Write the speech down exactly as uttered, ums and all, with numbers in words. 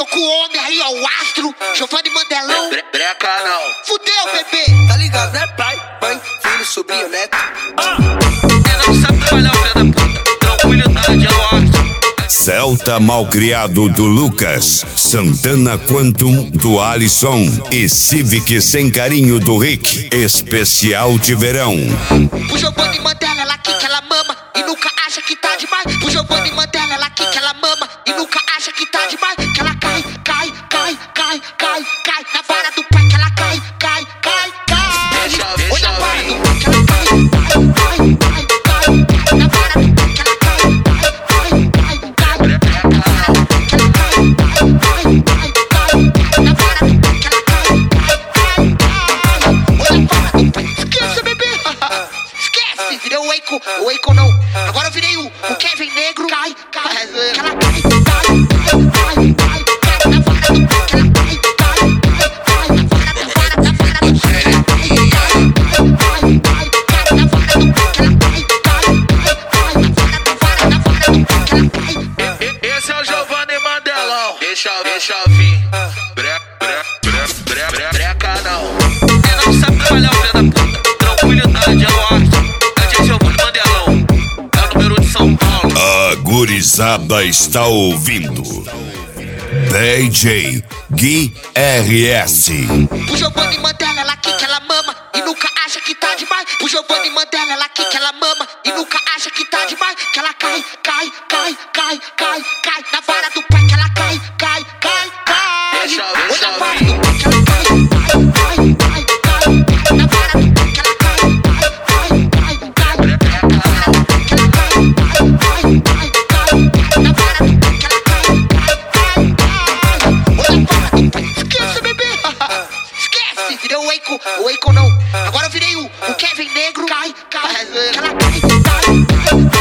tô com o homem aí, ó, o astro, Giovanni Mandelão. Bre breca não. Fudeu, bebê. Tá ligado, né, pai? Mãe, filho, sobrinho, neto. Ah. Ela não sabe trabalhar, filho da puta. Tranquilidade, é o astro. Celta Malcriado do Lucas, Santana Quantum do Alisson e Civic Sem Carinho do Rick, especial de verão. O Giovanni Mandela, ela aqui que ela mama e nunca acha que tá demais. O Giovanni Mandela, ela aqui que ela mama e nunca acha que tá demais. Que ela cai, cai, cai, cai, cai, cai na vara do pai, que ela cai, cai, cai, cai. Deixa, deixa Oi, na vara do pai, que ela cai, cai, cai, cai, cai na vara do pai, que ela cai, cai, cai, cai, cai. Esquece, bebê. Esquece, virei o Eiko. O Eiko não. Agora eu virei o, o Kevin Negro. Cai, cai, que ela cai, cai, cai, cai, cai na vara do pé, que ela cai, cai, cai, cai na vara, na vara, na vara do pé, que ela cai, cai, cai, cai na vara do pé, que ela cai, cai, cai, cai na vara, na vara, na vara do pé, que ela cai. Esse é o Giovanni Mandelão. Deixa, deixa vir. Bre, bre, bre, bre, bre, breca não. Ela não sabe trabalhar, filho da puta. Tranquilidade, é o astro. A gente é Giovanni Mandelão. É o número de São Paulo. A gurizada está ouvindo D J Gui R S. O Giovanni Mandela, ela aqui que ela mama e nunca acha que tá demais. O Giovanni Mandela, ela aqui que ela mama e nunca acha que tá demais. Que ela cai, cai, cai, cai, cai, cai na vara do pé, que ela cai, cai, cai, cai. Deixa, Oi, deixa na vara vir. do pé, que ela cai, cai, cai, cai, cai na vara do pé, que ela cai, cai, cai, cai, cai. Na vara do pé, que ela cai, cai, cai, cai, cai na vara do pé, que ela cai, cai, cai, cai. Oi, na vara do pé. Esquece, bebê. Esquece, virei o Eiko. O Eiko não. Agora eu virei o, o Kevin Negro. Cai, cai, que ela cai, cai, cai.